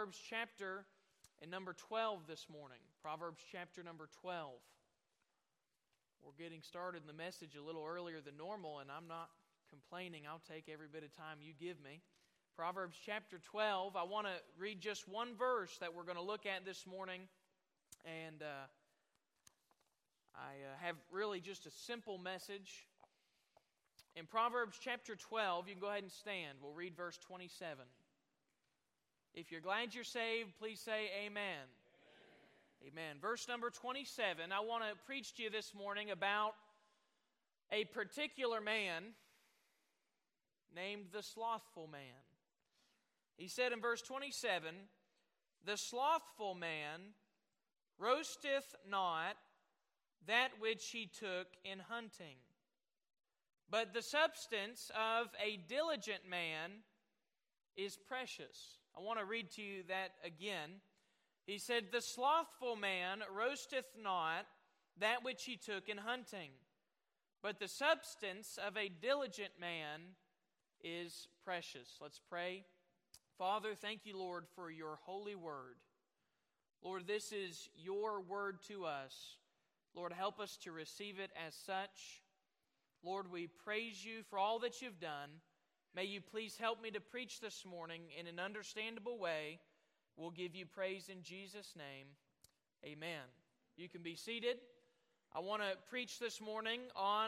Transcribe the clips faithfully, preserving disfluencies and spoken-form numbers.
Proverbs chapter and number twelve this morning. Proverbs chapter number twelve. We're getting started in the message a little earlier than normal, and I'm not complaining. I'll take every bit of time you give me. Proverbs chapter twelve. I want to read just one verse that we're going to look at this morning, and uh, I uh, have really just a simple message. In Proverbs chapter twelve, you can go ahead and stand. We'll read verse twenty-seven. If you're glad you're saved, please say amen. Amen. Amen. Verse number twenty-seven, I want to preach to you this morning about a particular man named the slothful man. He said in verse twenty-seven, "The slothful man roasteth not that which he took in hunting, but the substance of a diligent man is precious." I want to read to you that again. He said, "The slothful man roasteth not that which he took in hunting, but the substance of a diligent man is precious." Let's pray. Father, thank you, Lord, for your holy word. Lord, this is your word to us. Lord, help us to receive it as such. Lord, we praise you for all that you've done. May you please help me to preach this morning in an understandable way. We'll give you praise in Jesus' name. Amen. You can be seated. I want to preach this morning on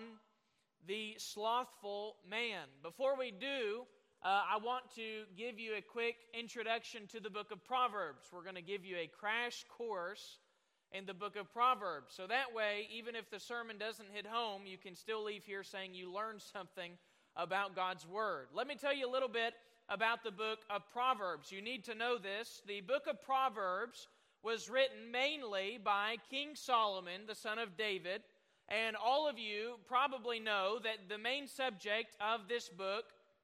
the slothful man. Before we do, uh, I want to give you a quick introduction to the book of Proverbs. We're going to give you a crash course in the book of Proverbs. So that way, even if the sermon doesn't hit home, you can still leave here saying you learned something about God's Word. Let me tell you a little bit about the book of Proverbs. You need to know this. The book of Proverbs was written mainly by King Solomon, the son of David, and all of you probably know that the main subject of this book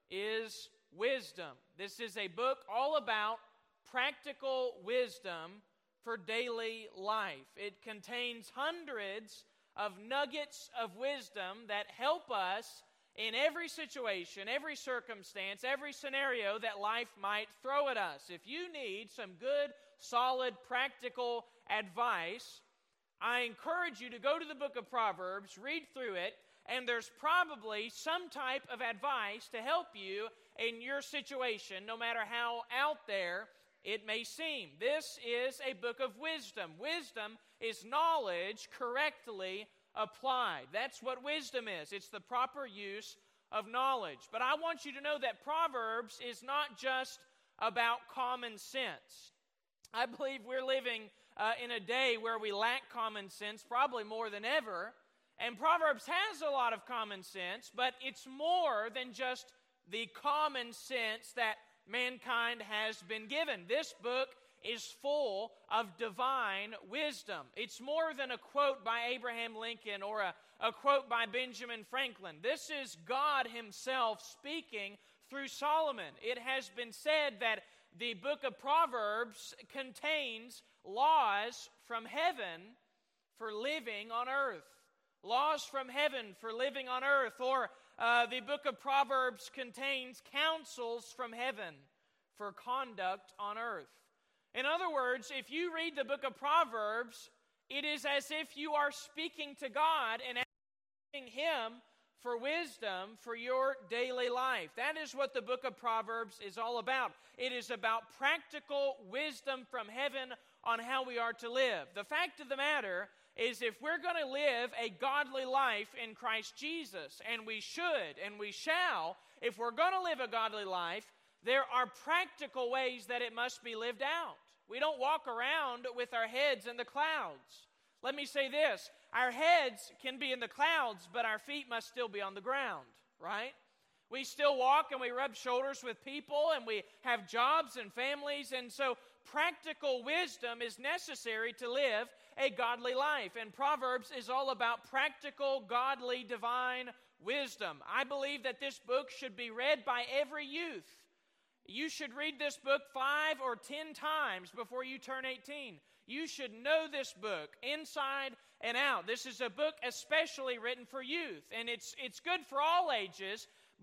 is wisdom. This is a book all about practical wisdom for daily life. It contains hundreds of nuggets of wisdom that help us in every situation, every circumstance, every scenario that life might throw at us. If you need some good, solid, practical advice, I encourage you to go to the book of Proverbs, read through it, and there's probably some type of advice to help you in your situation, no matter how out there it may seem. This is a book of wisdom. Wisdom is knowledge correctly applied. That's what wisdom is. It's the proper use of knowledge. But I want you to know that Proverbs is not just about common sense. I believe we're living uh, in a day where we lack common sense, probably more than ever. And Proverbs has a lot of common sense, but it's more than just the common sense that mankind has been given. This book is full of divine wisdom. It's more than a quote by Abraham Lincoln or a, a quote by Benjamin Franklin. This is God himself speaking through Solomon. It has been said that the book of Proverbs contains laws from heaven for living on earth. Laws from heaven for living on earth. Or uh, the book of Proverbs contains counsels from heaven for conduct on earth. In other words, if you read the book of Proverbs, it is as if you are speaking to God and asking Him for wisdom for your daily life. That is what the book of Proverbs is all about. It is about practical wisdom from heaven on how we are to live. The fact of the matter is, if we're going to live a godly life in Christ Jesus, and we should and we shall, if we're going to live a godly life, there are practical ways that it must be lived out. We don't walk around with our heads in the clouds. Let me say this. Our heads can be in the clouds, but our feet must still be on the ground, right? We still walk and we rub shoulders with people and we have jobs and families. And so practical wisdom is necessary to live a godly life. And Proverbs is all about practical, godly, divine wisdom. I believe that this book should be read by every youth. You should read this book five or ten times before you turn eighteen. You should know this book inside and out. This is a book especially written for youth, and it's it's good for all ages,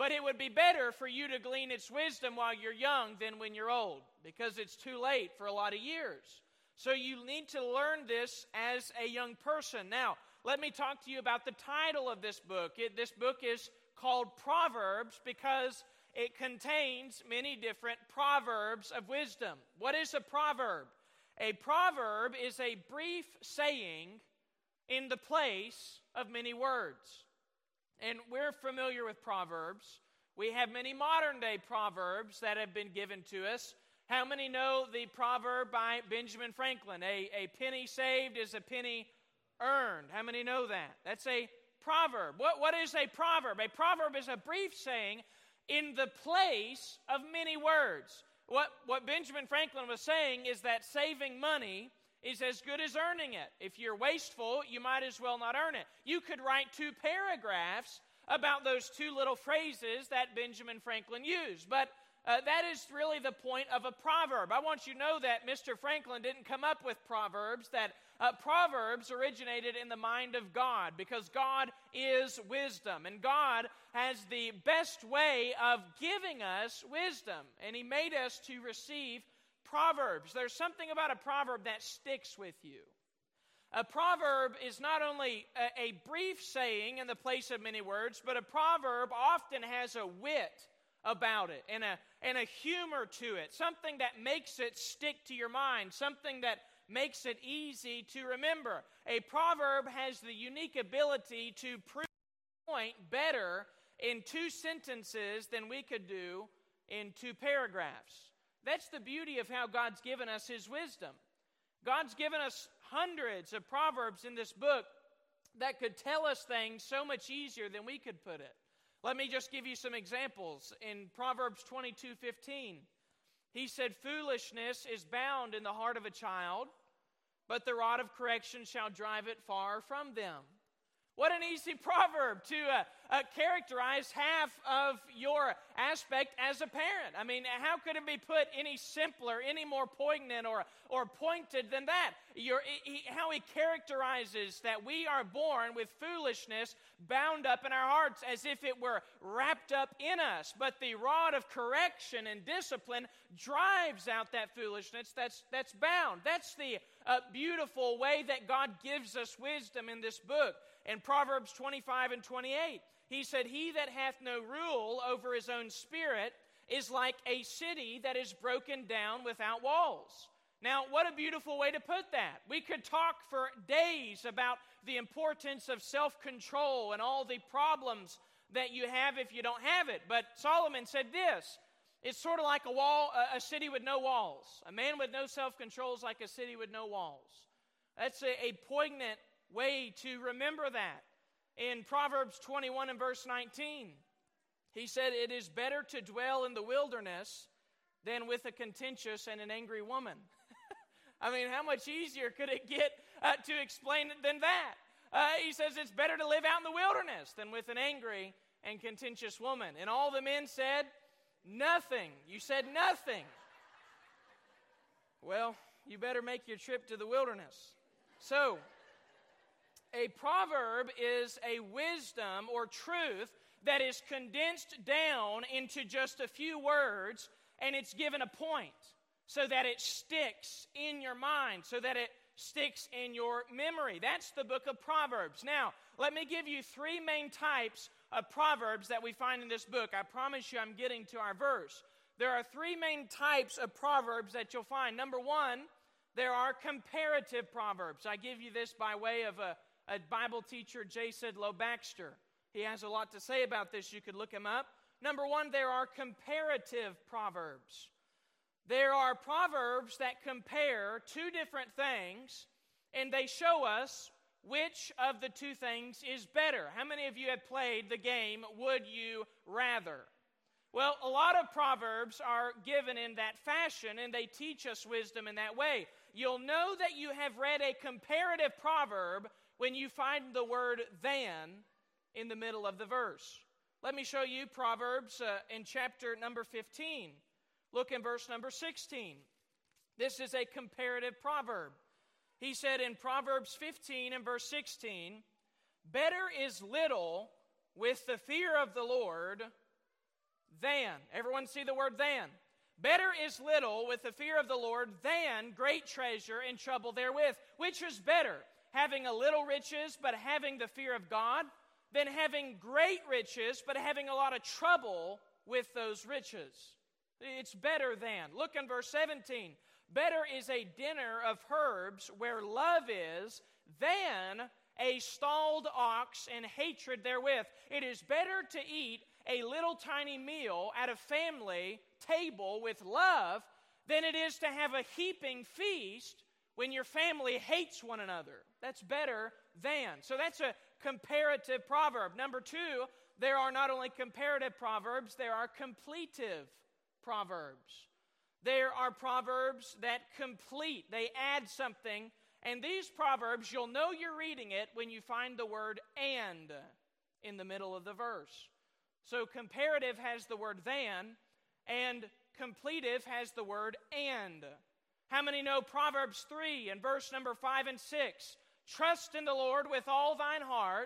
But it would be better for you to glean its wisdom while you're young than when you're old, because it's too late for a lot of years. So you need to learn this as a young person. Now, let me talk to you about the title of this book. It, this book is called Proverbs because it contains many different proverbs of wisdom. What is a proverb? A proverb is a brief saying in the place of many words. And we're familiar with Proverbs. We have many modern-day proverbs that have been given to us. How many know the proverb by Benjamin Franklin? A, a penny saved is a penny earned. How many know that? That's a proverb. What, what is a proverb? A proverb is a brief saying in the place of many words. What, what Benjamin Franklin was saying is that saving money is as good as earning it. If you're wasteful, you might as well not earn it. You could write two paragraphs about those two little phrases that Benjamin Franklin used. But uh, that is really the point of a proverb. I want you to know that Mister Franklin didn't come up with proverbs, that uh, proverbs originated in the mind of God, because God is wisdom, and God has the best way of giving us wisdom, and He made us to receive proverbs. There's something about a proverb that sticks with you. A proverb is not only a, a brief saying in the place of many words, but a proverb often has a wit about it and a, and a humor to it, something that makes it stick to your mind, something that makes it easy to remember. A proverb has the unique ability to prove a point better in two sentences than we could do in two paragraphs. That's the beauty of how God's given us His wisdom. God's given us hundreds of proverbs in this book that could tell us things so much easier than we could put it. Let me just give you some examples. In Proverbs twenty-two fifteen, he said, "Foolishness is bound in the heart of a child, but the rod of correction shall drive it far from them." What an easy proverb to uh, uh, characterize half of your aspect as a parent. I mean, how could it be put any simpler, any more poignant or, or pointed than that? Your, he, how he characterizes that we are born with foolishness bound up in our hearts as if it were wrapped up in us. But the rod of correction and discipline drives out that foolishness that's, that's bound. That's the uh, beautiful way that God gives us wisdom in this book. In Proverbs twenty-five and twenty-eight, he said, "He that hath no rule over his own spirit is like a city that is broken down without walls." Now, what a beautiful way to put that. We could talk for days about the importance of self-control and all the problems that you have if you don't have it. But Solomon said this, it's sort of like a wall, a city with no walls. A man with no self-control is like a city with no walls. That's a, a poignant way to remember that. In Proverbs twenty-one and verse nineteen, he said, "It is better to dwell in the wilderness than with a contentious and an angry woman." I mean, how much easier could it get uh, to explain it than that? Uh, he says it's better to live out in the wilderness than with an angry and contentious woman. And all the men said, "Nothing." You said nothing. Well, you better make your trip to the wilderness. So, a proverb is a wisdom or truth that is condensed down into just a few words, and it's given a point so that it sticks in your mind, so that it sticks in your memory. That's the book of Proverbs. Now, let me give you three main types of proverbs that we find in this book. I promise you I'm getting to our verse. There are three main types of proverbs that you'll find. Number one, there are comparative proverbs. I give you this by way of a A Bible teacher, J. Sidlow Baxter. He has a lot to say about this. You could look him up. Number one, there are comparative proverbs. There are proverbs that compare two different things, and they show us which of the two things is better. How many of you have played the game, Would You Rather? Well, a lot of proverbs are given in that fashion, and they teach us wisdom in that way. You'll know that you have read a comparative proverb when you find the word "than" in the middle of the verse. Let me show you Proverbs uh, in chapter number fifteen. Look in verse number sixteen. This is a comparative proverb. He said in Proverbs fifteen and verse sixteen, "Better is little with the fear of the Lord than. Everyone see the word than? Better is little with the fear of the Lord than great treasure and trouble therewith. Which is better, having a little riches but having the fear of God, than having great riches but having a lot of trouble with those riches? It's better than. Look in verse seventeen. Better is a dinner of herbs where love is than a stalled ox and hatred therewith. It is better to eat a little tiny meal at a family table with love than it is to have a heaping feast when your family hates one another. That's better than. So that's a comparative proverb. Number two, there are not only comparative proverbs, there are completive proverbs. There are proverbs that complete, they add something. And these proverbs, you'll know you're reading it when you find the word and in the middle of the verse. So comparative has the word than, and completive has the word and. How many know Proverbs three and verse number five and six? Trust in the Lord with all thine heart,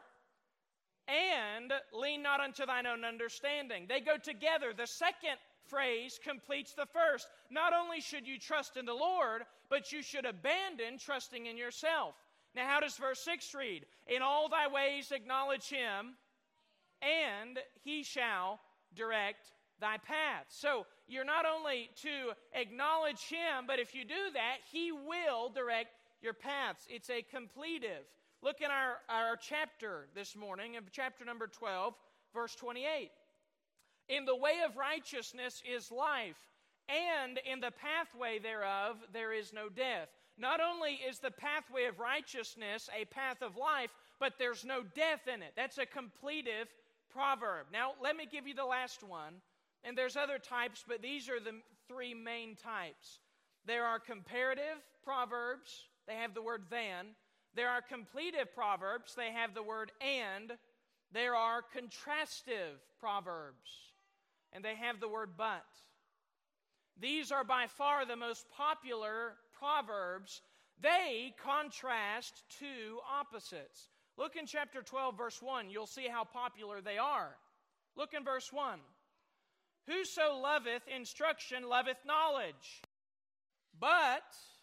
and lean not unto thine own understanding. They go together. The second phrase completes the first. Not only should you trust in the Lord, but you should abandon trusting in yourself. Now, how does verse six read? In all thy ways acknowledge him, and he shall direct thy path. So, you're not only to acknowledge him, but if you do that, he will direct your paths. It's a completive. Look in our, our chapter this morning, in chapter number twelve, verse twenty-eight. In the way of righteousness is life, and in the pathway thereof there is no death. Not only is the pathway of righteousness a path of life, but there's no death in it. That's a completive proverb. Now, let me give you the last one. And there's other types, but these are the three main types. There are comparative proverbs. They have the word than. There are completive proverbs. They have the word and. There are contrastive proverbs. And they have the word but. These are by far the most popular proverbs. They contrast two opposites. Look in chapter twelve, verse one. You'll see how popular they are. Look in verse one. Whoso loveth instruction loveth knowledge, but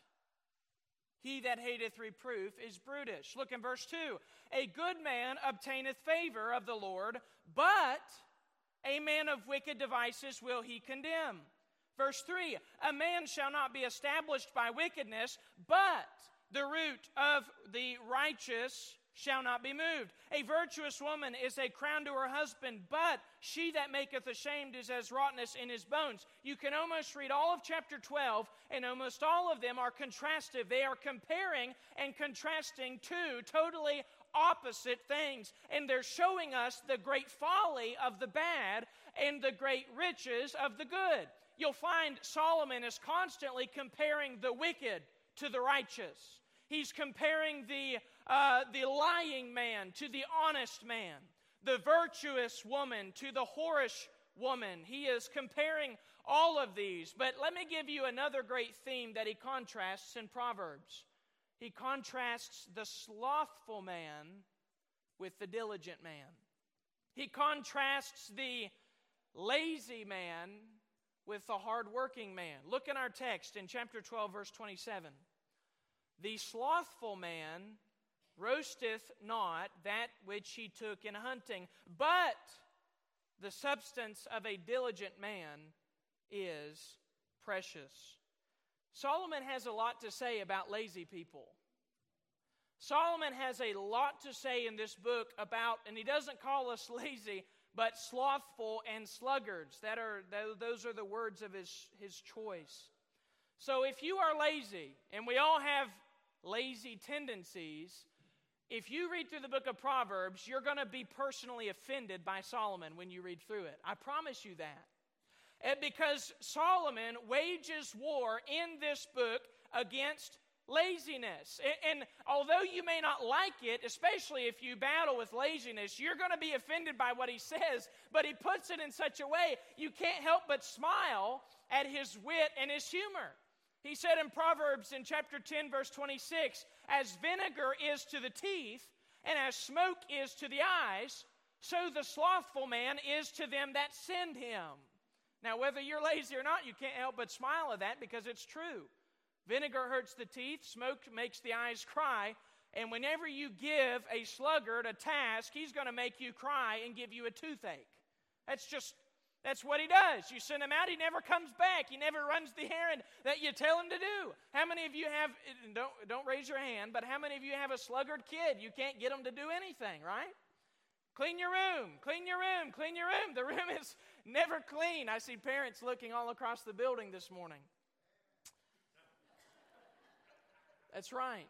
he that hateth reproof is brutish. Look in verse two. A good man obtaineth favor of the Lord, but a man of wicked devices will he condemn. Verse three. A man shall not be established by wickedness, but the root of the righteous shall not be moved. A virtuous woman is a crown to her husband, but she that maketh ashamed is as rottenness in his bones. You can almost read all of chapter twelve, and almost all of them are contrastive. They are comparing and contrasting two totally opposite things, and they're showing us the great folly of the bad and the great riches of the good. You'll find Solomon is constantly comparing the wicked to the righteous. He's comparing the uh, the lying man to the honest man, the virtuous woman to the whorish woman. He is comparing all of these. But let me give you another great theme that he contrasts in Proverbs. He contrasts the slothful man with the diligent man. He contrasts the lazy man with the hardworking man. Look in our text in chapter twelve, verse twenty-seven. The slothful man roasteth not that which he took in hunting, but the substance of a diligent man is precious. Solomon has a lot to say about lazy people. Solomon has a lot to say in this book about, and he doesn't call us lazy, but slothful and sluggards. That are those are the words of his, his choice. So if you are lazy, and we all have lazy tendencies, if you read through the book of Proverbs, you're going to be personally offended by Solomon when you read through it. I promise you that. And because Solomon wages war in this book against laziness. And, and although you may not like it, especially if you battle with laziness, you're going to be offended by what he says, but he puts it in such a way you can't help but smile at his wit and his humor. He said in Proverbs in chapter ten, verse twenty-six, as vinegar is to the teeth, and as smoke is to the eyes, so the slothful man is to them that send him. Now, whether you're lazy or not, you can't help but smile at that because it's true. Vinegar hurts the teeth, smoke makes the eyes cry, and whenever you give a sluggard a task, he's going to make you cry and give you a toothache. That's just, that's what he does. You send him out, he never comes back. He never runs the errand that you tell him to do. How many of you have, don't, don't raise your hand, but how many of you have a sluggard kid? You can't get him to do anything, right? Clean your room, clean your room, clean your room. The room is never clean. I see parents looking all across the building this morning. That's right.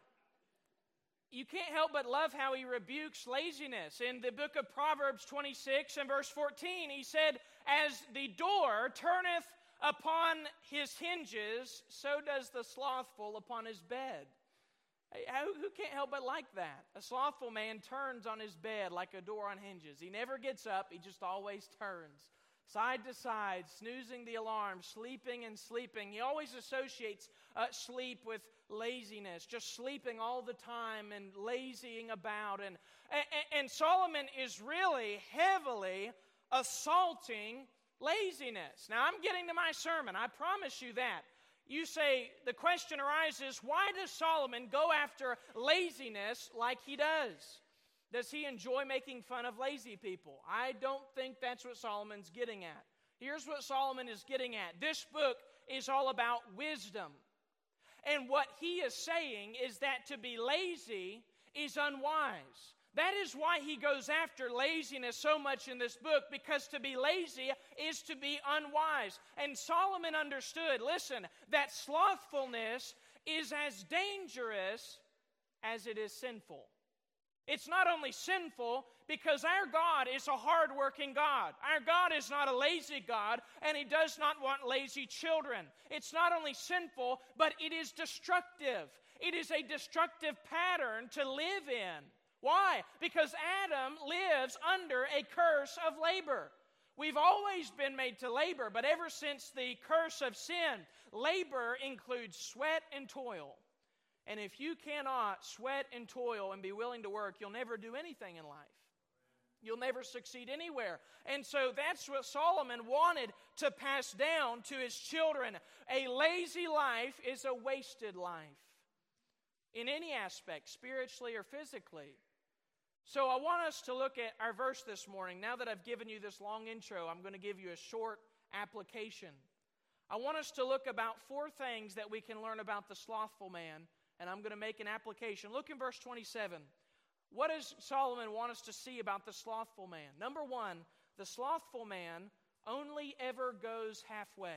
You can't help but love how he rebukes laziness. In the book of Proverbs twenty-six and verse fourteen, he said, "As the door turneth upon his hinges, so does the slothful upon his bed." How, who can't help but like that? A slothful man turns on his bed like a door on hinges. He never gets up, he just always turns. Side to side, snoozing the alarm, sleeping and sleeping. He always associates uh, sleep with laziness, just sleeping all the time and lazying about. And, and, and Solomon is really heavily assaulting laziness. Now, I'm getting to my sermon. I promise you that. You say, the question arises, why does Solomon go after laziness like he does? Does he enjoy making fun of lazy people? I don't think that's what Solomon's getting at. Here's what Solomon is getting at. This book is all about wisdom. And what he is saying is that to be lazy is unwise. That is why he goes after laziness so much in this book, because to be lazy is to be unwise. And Solomon understood, listen, that slothfulness is as dangerous as it is sinful. It's not only sinful because our God is a hard-working God. Our God is not a lazy God, and He does not want lazy children. It's not only sinful, but it is destructive. It is a destructive pattern to live in. Why? Because Adam lives under a curse of labor. We've always been made to labor, but ever since the curse of sin, labor includes sweat and toil. And if you cannot sweat and toil and be willing to work, you'll never do anything in life. You'll never succeed anywhere. And so that's what Solomon wanted to pass down to his children. A lazy life is a wasted life in any aspect, spiritually or physically. So I want us to look at our verse this morning. Now that I've given you this long intro, I'm going to give you a short application. I want us to look about four things that we can learn about the slothful man, and I'm going to make an application. Look in verse twenty-seven. What does Solomon want us to see about the slothful man? Number one, the slothful man only ever goes halfway.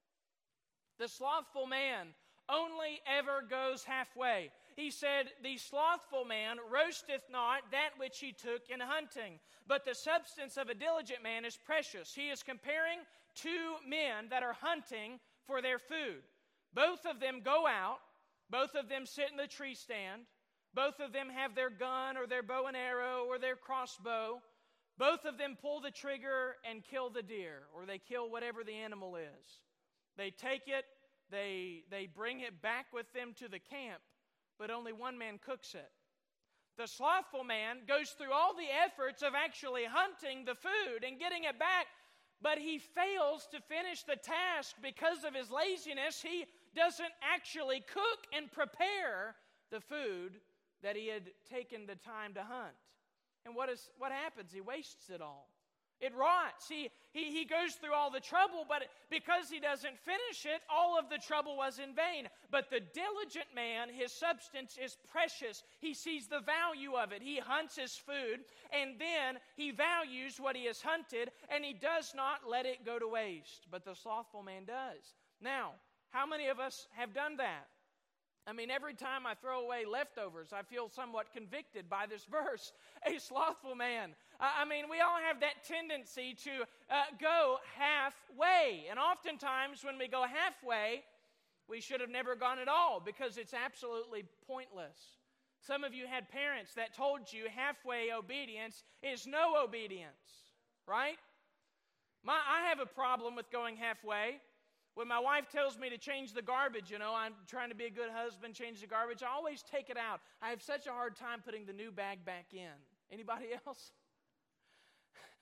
The slothful man only ever goes halfway. He said, the slothful man roasteth not that which he took in hunting, but the substance of a diligent man is precious. He is comparing two men that are hunting for their food. Both of them go out. Both of them sit in the tree stand. Both of them have their gun or their bow and arrow or their crossbow. Both of them pull the trigger and kill the deer, or they kill whatever the animal is. They take it, they, they bring it back with them to the camp, but only one man cooks it. The slothful man goes through all the efforts of actually hunting the food and getting it back, but he fails to finish the task because of his laziness. He doesn't actually cook and prepare the food that he had taken the time to hunt. And what is what happens? He wastes it all. It rots. He, he, he goes through all the trouble, but because he doesn't finish it, all of the trouble was in vain. But the diligent man, his substance is precious. He sees the value of it. He hunts his food, and then he values what he has hunted, and he does not let it go to waste. But the slothful man does. Now, how many of us have done that? I mean, every time I throw away leftovers, I feel somewhat convicted by this verse. A slothful man. I mean, we all have that tendency to uh, go halfway. And oftentimes when we go halfway, we should have never gone at all because it's absolutely pointless. Some of you had parents that told you halfway obedience is no obedience, right? My, I have a problem with going halfway. When my wife tells me to change the garbage, you know, I'm trying to be a good husband, change the garbage, I always take it out. I have such a hard time putting the new bag back in. Anybody else?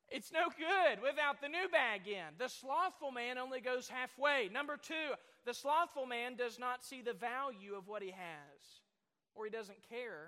It's no good without the new bag in. The slothful man only goes halfway. Number two, the slothful man does not see the value of what he has, or he doesn't care.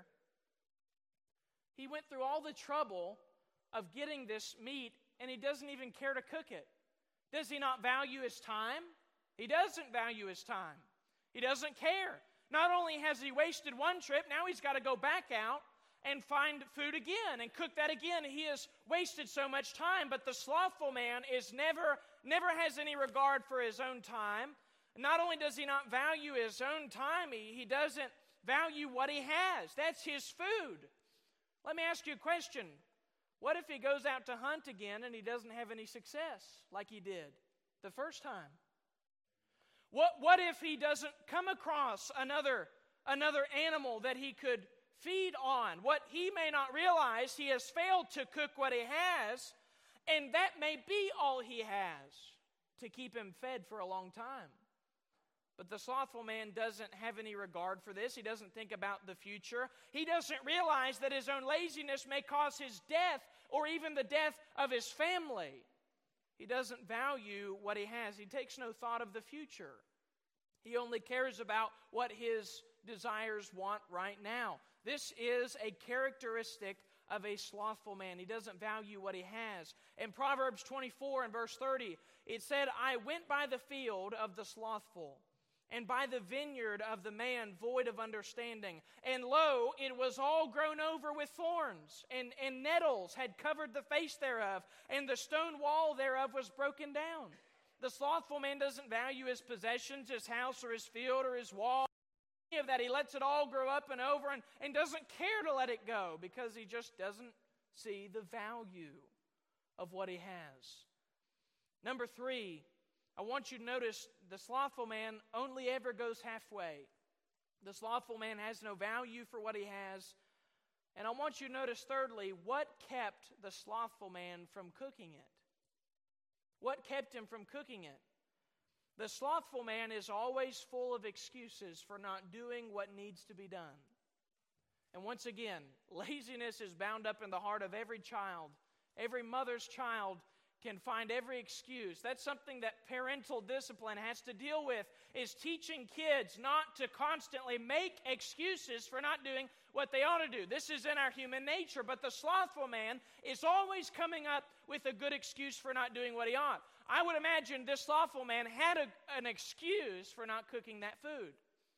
He went through all the trouble of getting this meat, and he doesn't even care to cook it. Does he not value his time? He doesn't value his time. He doesn't care. Not only has he wasted one trip, now he's got to go back out and find food again and cook that again. He has wasted so much time, but the slothful man is never, never has any regard for his own time. Not only does he not value his own time, he, he doesn't value what he has. That's his food. Let me ask you a question. What if he goes out to hunt again and he doesn't have any success like he did the first time? What, what if he doesn't come across another, another animal that he could feed on? What he may not realize, he has failed to cook what he has, and that may be all he has to keep him fed for a long time. But the slothful man doesn't have any regard for this. He doesn't think about the future. He doesn't realize that his own laziness may cause his death or even the death of his family. He doesn't value what he has. He takes no thought of the future. He only cares about what his desires want right now. This is a characteristic of a slothful man. He doesn't value what he has. In Proverbs twenty-four and verse thirty, it said, I went by the field of the slothful, and by the vineyard of the man void of understanding. And lo, it was all grown over with thorns, and, and nettles had covered the face thereof, and the stone wall thereof was broken down. The slothful man doesn't value his possessions, his house or his field or his wall. Any of that, he lets it all grow up and over and, and doesn't care to let it go because he just doesn't see the value of what he has. Number three, I want you to notice the slothful man only ever goes halfway. The slothful man has no value for what he has. And I want you to notice, thirdly, what kept the slothful man from cooking it? What kept him from cooking it? The slothful man is always full of excuses for not doing what needs to be done. And once again, laziness is bound up in the heart of every child. Every mother's child can find every excuse. That's something that parental discipline has to deal with, is teaching kids not to constantly make excuses for not doing what they ought to do. This is in our human nature, but the slothful man is always coming up with a good excuse for not doing what he ought. I would imagine this slothful man had a, an excuse for not cooking that food.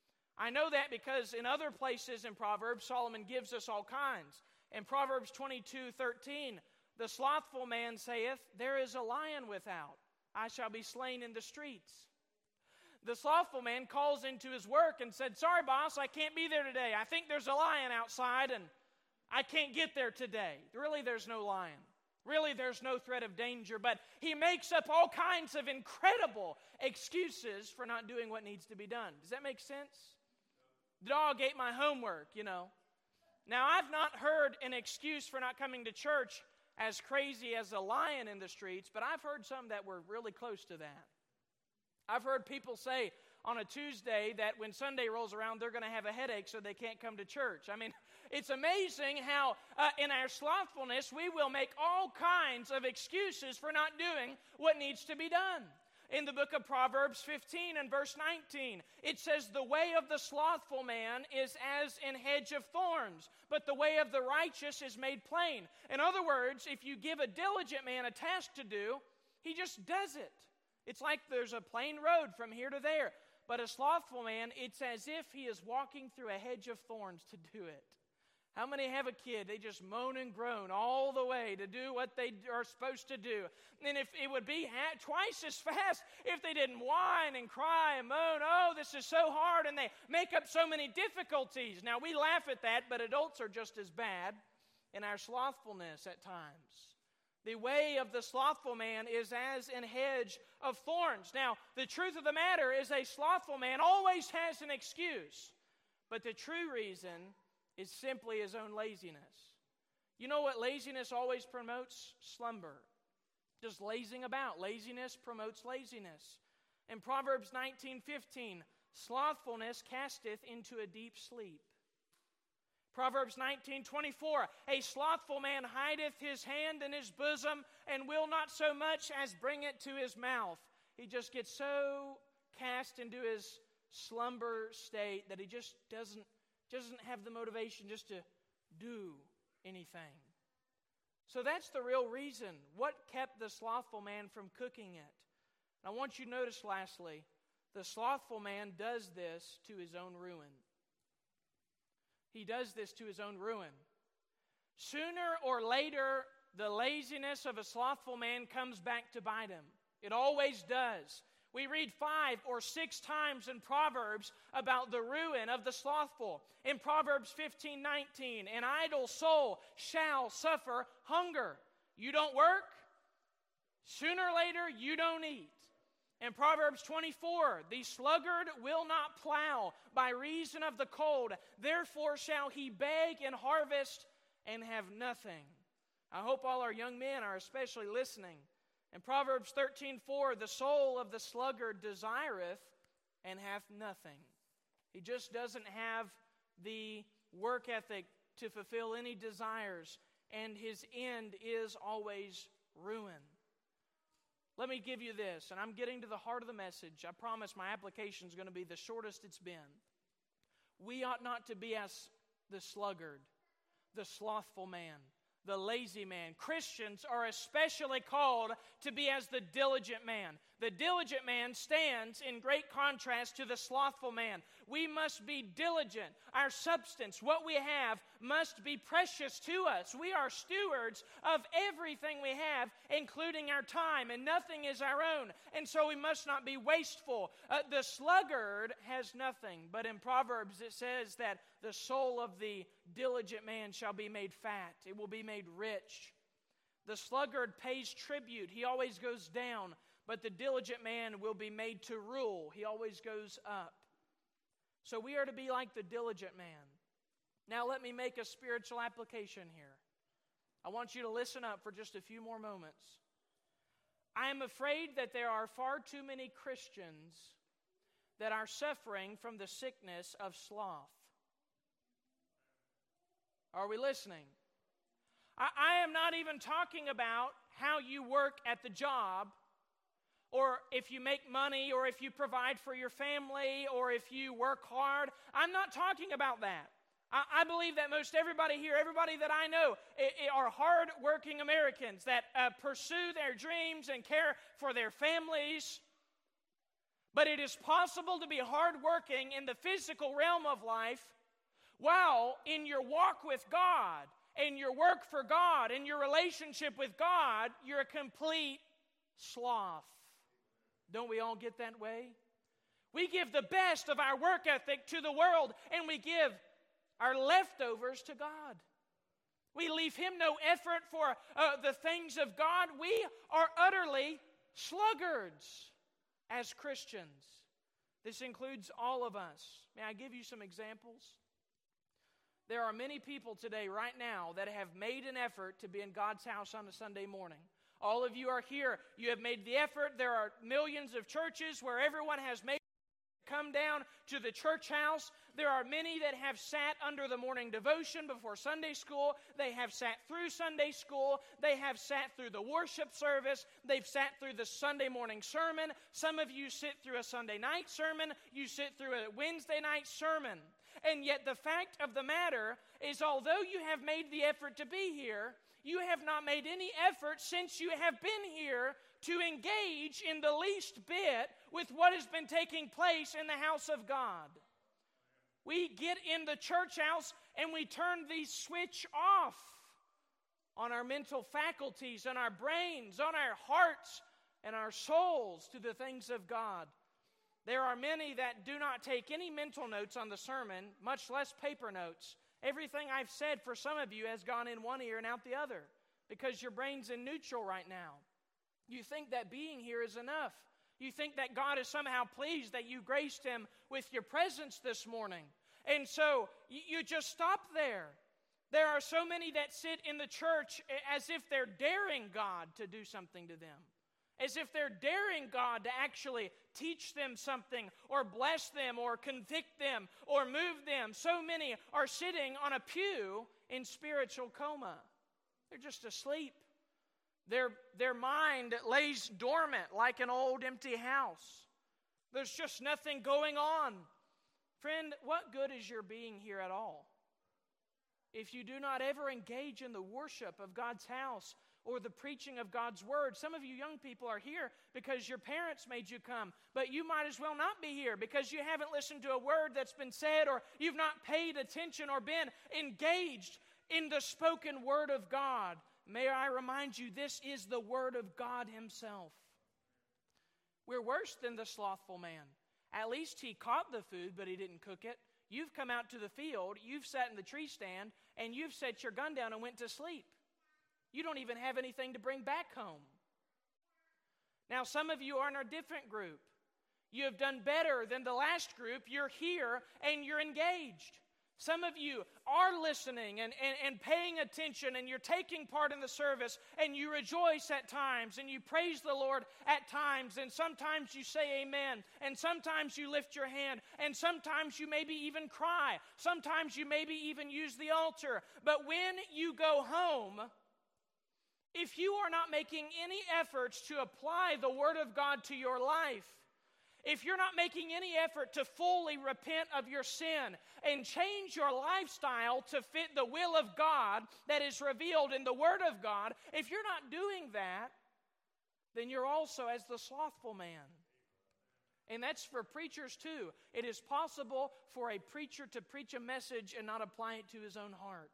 I know that because in other places in Proverbs, Solomon gives us all kinds. In Proverbs twenty-two thirteen, the slothful man saith, there is a lion without. I shall be slain in the streets. The slothful man calls into his work and said, sorry, boss, I can't be there today. I think there's a lion outside and I can't get there today. Really, there's no lion. Really, there's no threat of danger. But he makes up all kinds of incredible excuses for not doing what needs to be done. Does that make sense? The dog ate my homework, you know. Now, I've not heard an excuse for not coming to church as crazy as a lion in the streets, but I've heard some that were really close to that. I've heard people say on a Tuesday that when Sunday rolls around, they're going to have a headache so they can't come to church. I mean, it's amazing how uh, in our slothfulness, we will make all kinds of excuses for not doing what needs to be done. In the book of Proverbs fifteen and verse nineteen, it says, the way of the slothful man is as an hedge of thorns, but the way of the righteous is made plain. In other words, if you give a diligent man a task to do, he just does it. It's like there's a plain road from here to there. But a slothful man, it's as if he is walking through a hedge of thorns to do it. How many have a kid? They just moan and groan all the way to do what they are supposed to do. And if it would be ha- twice as fast if they didn't whine and cry and moan, oh, this is so hard, and they make up so many difficulties. Now, we laugh at that, but adults are just as bad in our slothfulness at times. The way of the slothful man is as an hedge of thorns. Now, the truth of the matter is a slothful man always has an excuse, but the true reason is simply his own laziness. You know what laziness always promotes? Slumber. Just lazing about. Laziness promotes laziness. In Proverbs nineteen fifteen, slothfulness casteth into a deep sleep. Proverbs nineteen twenty-four, a slothful man hideth his hand in his bosom and will not so much as bring it to his mouth. He just gets so cast into his slumber state that he just doesn't, doesn't have the motivation just to do anything. So that's the real reason. What kept the slothful man from cooking it? And I want you to notice lastly, the slothful man does this to his own ruin. He does this to his own ruin. Sooner or later, the laziness of a slothful man comes back to bite him. It always does. We read five or six times in Proverbs about the ruin of the slothful. In Proverbs fifteen nineteen, an idle soul shall suffer hunger. You don't work, sooner or later you don't eat. In Proverbs twenty-four, the sluggard will not plow by reason of the cold. Therefore shall he beg and harvest and have nothing. I hope all our young men are especially listening. In Proverbs thirteen four, the soul of the sluggard desireth and hath nothing. He just doesn't have the work ethic to fulfill any desires, and his end is always ruin. Let me give you this, and I'm getting to the heart of the message. I promise my application is going to be the shortest it's been. We ought not to be as the sluggard, the slothful man, the lazy man. Christians are especially called to be as the diligent man. The diligent man stands in great contrast to the slothful man. We must be diligent. Our substance, what we have, must be precious to us. We are stewards of everything we have, including our time, and nothing is our own. And so we must not be wasteful. Uh, the sluggard has nothing, but in Proverbs it says that the soul of the diligent man shall be made fat. It will be made rich. The sluggard pays tribute. He always goes down. But the diligent man will be made to rule. He always goes up. So we are to be like the diligent man. Now let me make a spiritual application here. I want you to listen up for just a few more moments. I am afraid that there are far too many Christians that are suffering from the sickness of sloth. Are we listening? I, I am not even talking about how you work at the job, or if you make money, or if you provide for your family, or if you work hard. I'm not talking about that. I, I believe that most everybody here, everybody that I know, it, it are hard-working Americans that uh, pursue their dreams and care for their families. But it is possible to be hard-working in the physical realm of life while in your walk with God, in your work for God, in your relationship with God, you're a complete sloth. Don't we all get that way? We give the best of our work ethic to the world, and we give our leftovers to God. We leave Him no effort for uh, the things of God. We are utterly sluggards as Christians. This includes all of us. May I give you some examples? There are many people today, right now, that have made an effort to be in God's house on a Sunday morning. All of you are here. You have made the effort. There are millions of churches where everyone has made come down to the church house. There are many that have sat under the morning devotion before Sunday school. They have sat through Sunday school. They have sat through the worship service. They've sat through the Sunday morning sermon. Some of you sit through a Sunday night sermon. You sit through a Wednesday night sermon. And yet the fact of the matter is, although you have made the effort to be here, you have not made any effort since you have been here to engage in the least bit with what has been taking place in the house of God. We get in the church house and we turn the switch off on our mental faculties, on our brains, on our hearts, and our souls to the things of God. There are many that do not take any mental notes on the sermon, much less paper notes. Everything I've said for some of you has gone in one ear and out the other because your brain's in neutral right now. You think that being here is enough. You think that God is somehow pleased that you graced Him with your presence this morning. And so you just stop there. There are so many that sit in the church as if they're daring God to do something to them. as if they're daring God to actually teach them something or bless them or convict them or move them. So many are sitting on a pew in spiritual coma. They're just asleep. Their, their mind lays dormant like an old empty house. There's just nothing going on. Friend, what good is your being here at all if you do not ever engage in the worship of God's house or the preaching of God's word? Some of you young people are here because your parents made you come, but you might as well not be here because you haven't listened to a word that's been said, or you've not paid attention or been engaged in the spoken word of God. May I remind you, this is the word of God himself. We're worse than the slothful man. At least he caught the food, but he didn't cook it. You've come out to the field, you've sat in the tree stand, and you've set your gun down and went to sleep. You don't even have anything to bring back home. Now, some of you are in a different group. You have done better than the last group. You're here and you're engaged. Some of you are listening and, and, and paying attention, and you're taking part in the service, and you rejoice at times, and you praise the Lord at times, and sometimes you say amen, and sometimes you lift your hand, and sometimes you maybe even cry. Sometimes you maybe even use the altar. But when you go home, if you are not making any efforts to apply the Word of God to your life, if you're not making any effort to fully repent of your sin and change your lifestyle to fit the will of God that is revealed in the Word of God, if you're not doing that, then you're also as the slothful man. And that's for preachers too. It is possible for a preacher to preach a message and not apply it to his own heart.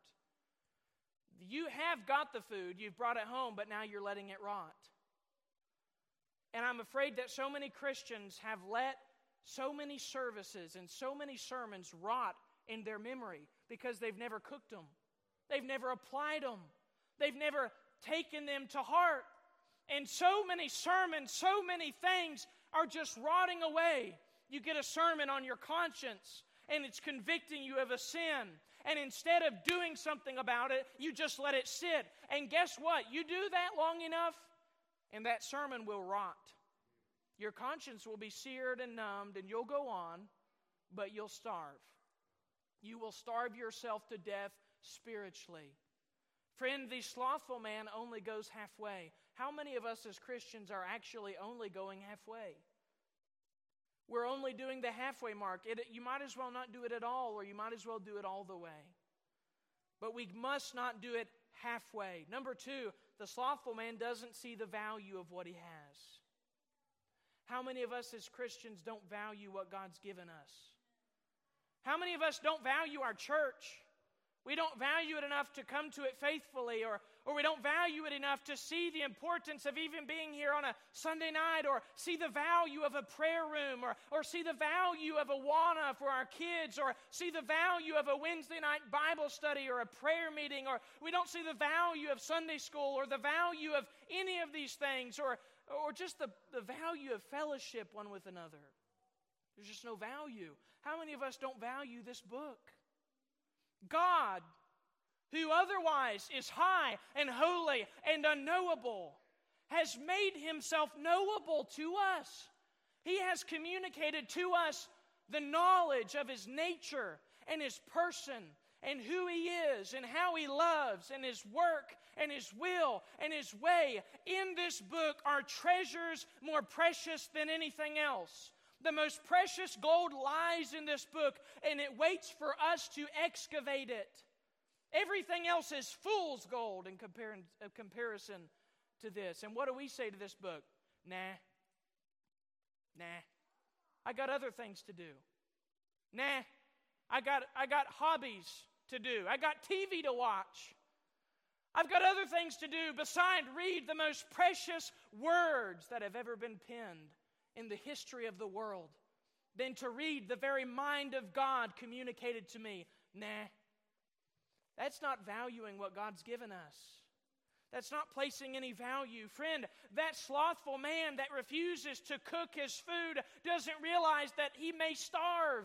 You have got the food, you've brought it home, but now you're letting it rot. And I'm afraid that so many Christians have let so many services and so many sermons rot in their memory because they've never cooked them. They've never applied them. They've never taken them to heart. And so many sermons, so many things are just rotting away. You get a sermon on your conscience, and it's convicting you of a sin. And instead of doing something about it, you just let it sit. And guess what? You do that long enough, and that sermon will rot. Your conscience will be seared and numbed, and you'll go on, but you'll starve. You will starve yourself to death spiritually. Friend, the slothful man only goes halfway. How many of us as Christians are actually only going halfway? We're only doing the halfway mark. It, you might as well not do it at all, or you might as well do it all the way. But we must not do it halfway. Number two, the slothful man doesn't see the value of what he has. How many of us as Christians don't value what God's given us? How many of us don't value our church? We don't value it enough to come to it faithfully, or, or we don't value it enough to see the importance of even being here on a Sunday night, or see the value of a prayer room, or, or see the value of Awana for our kids, or see the value of a Wednesday night Bible study or a prayer meeting, or we don't see the value of Sunday school or the value of any of these things, or, or just the, the value of fellowship one with another. There's just no value. How many of us don't value this book? God, who otherwise is high and holy and unknowable, has made himself knowable to us. He has communicated to us the knowledge of his nature and his person and who he is and how he loves and his work and his will and his way. In this book are treasures more precious than anything else. The most precious gold lies in this book, and it waits for us to excavate it. Everything else is fool's gold in compar- comparison to this. And what do we say to this book? Nah. Nah. I got other things to do. Nah. I got, I got hobbies to do. I got T V to watch. I've got other things to do besides read the most precious words that have ever been penned in the history of the world than to read the very mind of God communicated to me. Nah. That's not valuing what God's given us. That's not placing any value. Friend, that slothful man that refuses to cook his food doesn't realize that he may starve.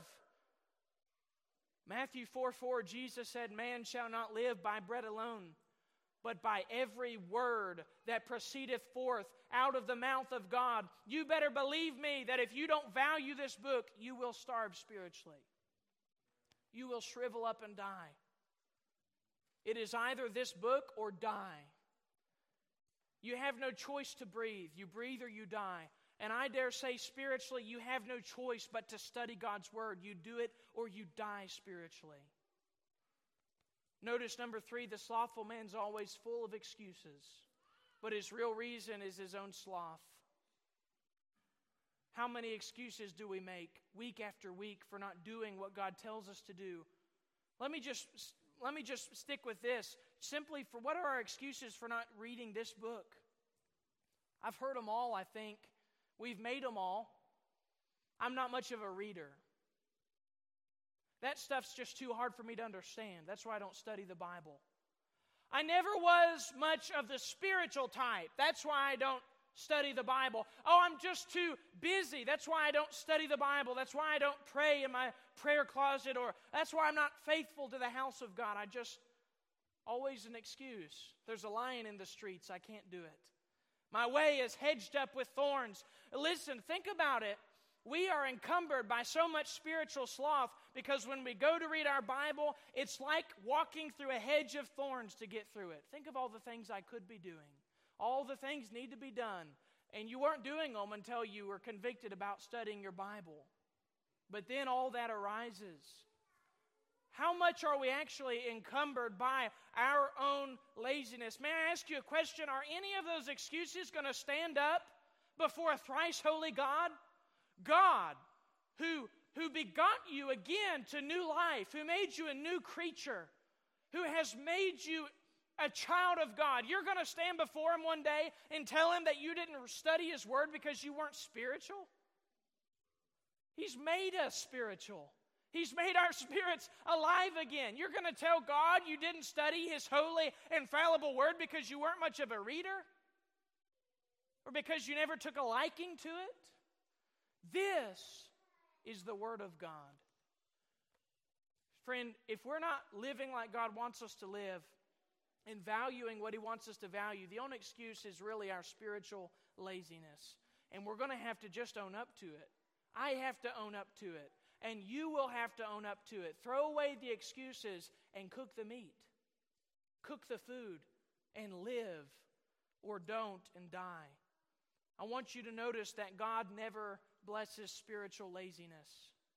Matthew four four, Jesus said, "Man shall not live by bread alone, but by every word that proceedeth forth out of the mouth of God. You better believe me that if you don't value this book, you will starve spiritually. You will shrivel up and die. It is either this book or die. You have no choice to breathe. You breathe or you die. And I dare say spiritually, you have no choice but to study God's Word. You do it or you die spiritually. Notice number three, the slothful man's always full of excuses, but his real reason is his own sloth. How many excuses do we make week after week for not doing what God tells us to do? Let me just let me just stick with this. Simply, for what are our excuses for not reading this book? I've heard them all, I think. We've made them all. I'm not much of a reader. That stuff's just too hard for me to understand. That's why I don't study the Bible. I never was much of the spiritual type. That's why I don't study the Bible. Oh, I'm just too busy. That's why I don't study the Bible. That's why I don't pray in my prayer closet, or that's why I'm not faithful to the house of God. I just, always an excuse. There's a lion in the streets. I can't do it. My way is hedged up with thorns. Listen, think about it. We are encumbered by so much spiritual sloth because when we go to read our Bible, it's like walking through a hedge of thorns to get through it. Think of all the things I could be doing. All the things need to be done. And you weren't doing them until you were convicted about studying your Bible. But then all that arises. How much are we actually encumbered by our own laziness? May I ask you a question? Are any of those excuses going to stand up before a thrice holy God? God, who, who begot you again to new life, who made you a new creature, who has made you a child of God. You're going to stand before Him one day and tell Him that you didn't study His Word because you weren't spiritual? He's made us spiritual. He's made our spirits alive again. You're going to tell God you didn't study His holy, infallible Word because you weren't much of a reader? Or because you never took a liking to it? This is the Word of God. Friend, if we're not living like God wants us to live and valuing what He wants us to value, the only excuse is really our spiritual laziness. And we're going to have to just own up to it. I have to own up to it. And you will have to own up to it. Throw away the excuses and cook the meat. Cook the food and live, or don't and die. I want you to notice that God never blesses spiritual laziness.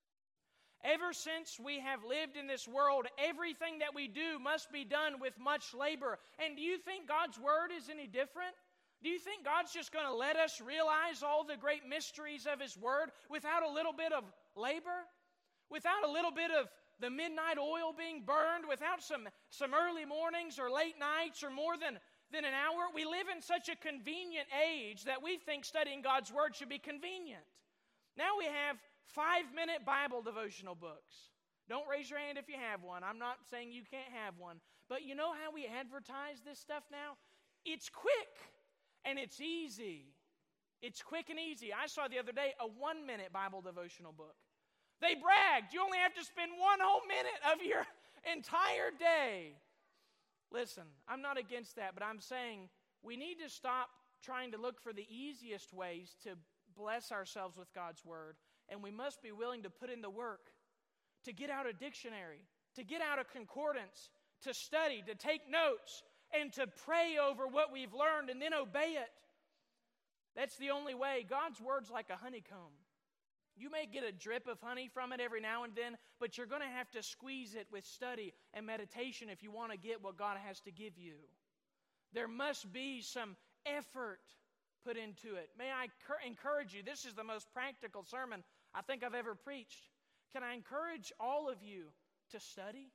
Ever since we have lived in this world, everything that we do must be done with much labor. And do you think God's Word is any different? Do you think God's just going to let us realize all the great mysteries of His Word without a little bit of labor? Without a little bit of the midnight oil being burned? Without some, some early mornings or late nights or more than, than an hour? We live in such a convenient age that we think studying God's Word should be convenient. Now we have five-minute Bible devotional books. Don't raise your hand if you have one. I'm not saying you can't have one. But you know how we advertise this stuff now? It's quick and it's easy. It's quick and easy. I saw the other day a one-minute Bible devotional book. They bragged, you only have to spend one whole minute of your entire day. Listen, I'm not against that, but I'm saying we need to stop trying to look for the easiest ways to bless ourselves with God's Word. And we must be willing to put in the work, to get out a dictionary, to get out a concordance, to study, to take notes, and to pray over what we've learned and then obey it. That's the only way. God's Word's like a honeycomb. You may get a drip of honey from it every now and then, but you're going to have to squeeze it with study and meditation if you want to get what God has to give you. There must be some effort put into it. May I encourage you, this is the most practical sermon I think I've ever preached. Can I encourage all of you to study,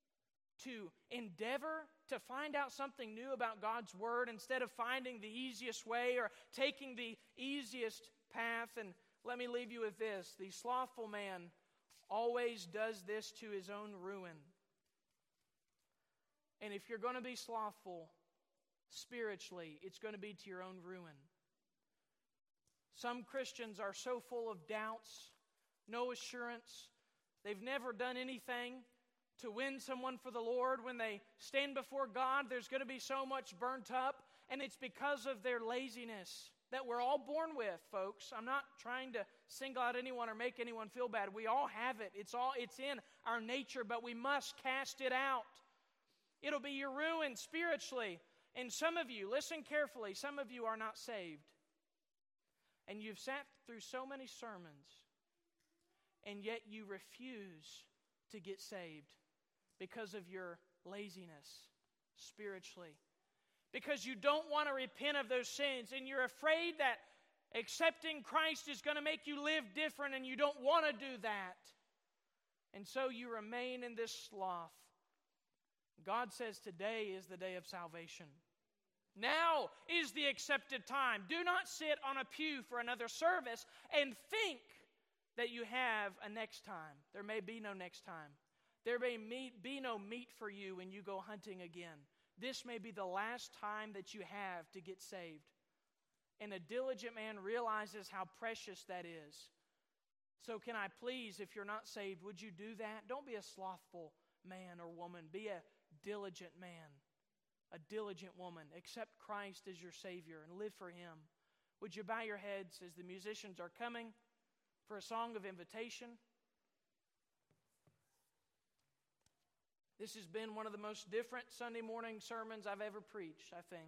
to endeavor to find out something new about God's Word instead of finding the easiest way or taking the easiest path? And let me leave you with this. The slothful man always does this to his own ruin. And if you're going to be slothful spiritually, it's going to be to your own ruin. Some Christians are so full of doubts, no assurance. They've never done anything to win someone for the Lord. When they stand before God, there's going to be so much burnt up, and it's because of their laziness that we're all born with, folks. I'm not trying to single out anyone or make anyone feel bad. We all have it. It's all it's in our nature, but we must cast it out. It'll be your ruin spiritually. And some of you, listen carefully, some of you are not saved. And you've sat through so many sermons, and yet you refuse to get saved because of your laziness spiritually. Because you don't want to repent of those sins, and you're afraid that accepting Christ is going to make you live different, and you don't want to do that. And so you remain in this sloth. God says today is the day of salvation. Now is the accepted time. Do not sit on a pew for another service and think that you have a next time. There may be no next time. There may be no meat for you when you go hunting again. This may be the last time that you have to get saved. And a diligent man realizes how precious that is. So can I please, if you're not saved, would you do that? Don't be a slothful man or woman. Be a diligent man, a diligent woman. Accept Christ as your Savior and live for Him. Would you bow your heads as the musicians are coming for a song of invitation? This has been one of the most different Sunday morning sermons I've ever preached, I think.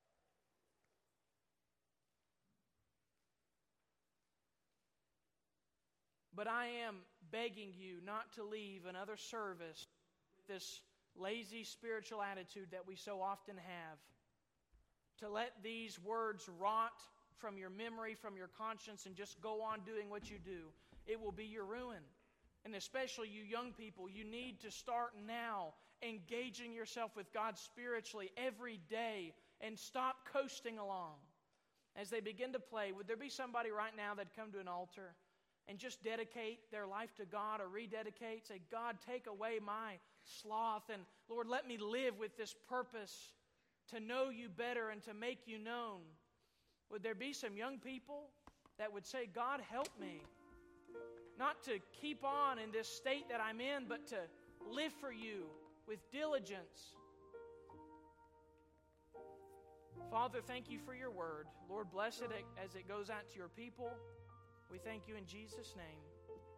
But I am begging you not to leave another service with this lazy spiritual attitude that we so often have. To let these words rot from your memory, from your conscience, and just go on doing what you do. It will be your ruin. And especially you young people, you need to start now engaging yourself with God spiritually every day and stop coasting along. As they begin to play, would there be somebody right now that'd come to an altar and just dedicate their life to God, or rededicate, say, God, take away my sloth, and Lord, let me live with this purpose to know you better and to make you known. Would there be some young people that would say, God, help me, not to keep on in this state that I'm in, but to live for you with diligence. Father, thank you for your word. Lord, bless it as it goes out to your people. We thank you in Jesus' name.